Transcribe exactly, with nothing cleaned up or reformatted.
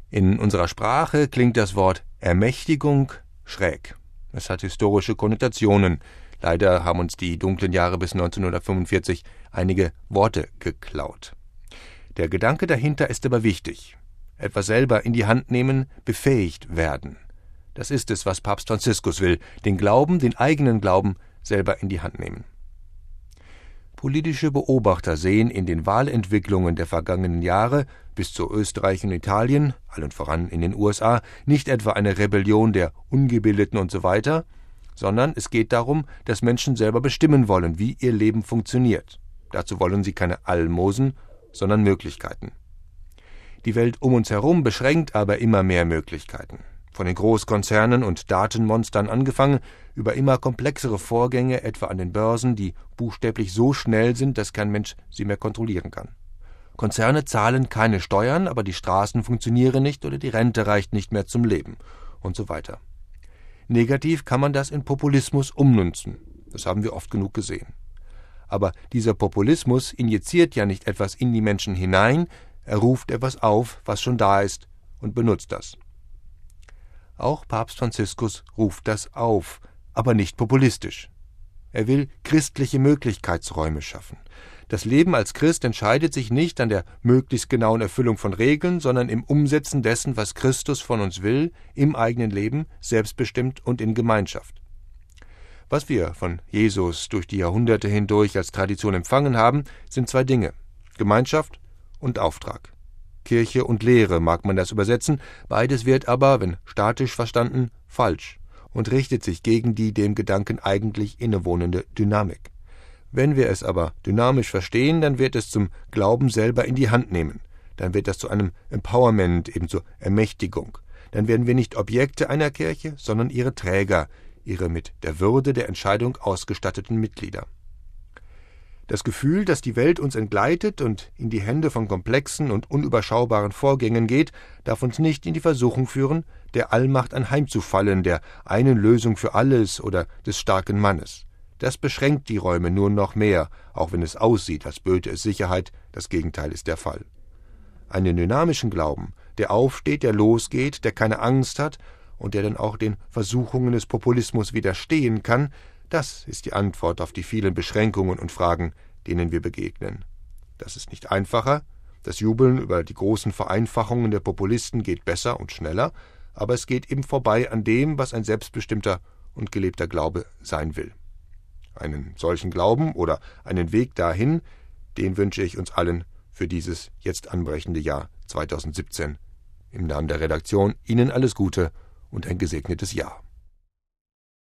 In unserer Sprache klingt das Wort Ermächtigung schräg. Es hat historische Konnotationen. Leider haben uns die dunklen Jahre bis neunzehnhundertfünfundvierzig einige Worte geklaut. Der Gedanke dahinter ist aber wichtig. Etwas selber in die Hand nehmen, befähigt werden. Das ist es, was Papst Franziskus will, den Glauben, den eigenen Glauben, selber in die Hand nehmen. Politische Beobachter sehen in den Wahlentwicklungen der vergangenen Jahre bis zu Österreich und Italien, allen voran in den U S A, nicht etwa eine Rebellion der Ungebildeten und so weiter, sondern es geht darum, dass Menschen selber bestimmen wollen, wie ihr Leben funktioniert. Dazu wollen sie keine Almosen, sondern Möglichkeiten. Die Welt um uns herum beschränkt aber immer mehr Möglichkeiten. Von den Großkonzernen und Datenmonstern angefangen, über immer komplexere Vorgänge, etwa an den Börsen, die buchstäblich so schnell sind, dass kein Mensch sie mehr kontrollieren kann. Konzerne zahlen keine Steuern, aber die Straßen funktionieren nicht oder die Rente reicht nicht mehr zum Leben und so weiter. Negativ kann man das in Populismus ummünzen. Das haben wir oft genug gesehen. Aber dieser Populismus injiziert ja nicht etwas in die Menschen hinein, er ruft etwas auf, was schon da ist, und benutzt das. Auch Papst Franziskus ruft das auf, aber nicht populistisch. Er will christliche Möglichkeitsräume schaffen. Das Leben als Christ entscheidet sich nicht an der möglichst genauen Erfüllung von Regeln, sondern im Umsetzen dessen, was Christus von uns will, im eigenen Leben, selbstbestimmt und in Gemeinschaft. Was wir von Jesus durch die Jahrhunderte hindurch als Tradition empfangen haben, sind zwei Dinge: Gemeinschaft und Auftrag. Kirche und Lehre mag man das übersetzen, beides wird aber, wenn statisch verstanden, falsch und richtet sich gegen die dem Gedanken eigentlich innewohnende Dynamik. Wenn wir es aber dynamisch verstehen, dann wird es zum Glauben selber in die Hand nehmen. Dann wird das zu einem Empowerment, eben zur Ermächtigung. Dann werden wir nicht Objekte einer Kirche, sondern ihre Träger, ihre mit der Würde der Entscheidung ausgestatteten Mitglieder. Das Gefühl, dass die Welt uns entgleitet und in die Hände von komplexen und unüberschaubaren Vorgängen geht, darf uns nicht in die Versuchung führen, der Allmacht anheimzufallen, der einen Lösung für alles oder des starken Mannes. Das beschränkt die Räume nur noch mehr, auch wenn es aussieht, als böte es Sicherheit, das Gegenteil ist der Fall. Einen dynamischen Glauben, der aufsteht, der losgeht, der keine Angst hat und der dann auch den Versuchungen des Populismus widerstehen kann, das ist die Antwort auf die vielen Beschränkungen und Fragen, denen wir begegnen. Das ist nicht einfacher, das Jubeln über die großen Vereinfachungen der Populisten geht besser und schneller, aber es geht eben vorbei an dem, was ein selbstbestimmter und gelebter Glaube sein will. Einen solchen Glauben oder einen Weg dahin, den wünsche ich uns allen für dieses jetzt anbrechende Jahr zweitausendsiebzehn. Im Namen der Redaktion Ihnen alles Gute und ein gesegnetes Jahr.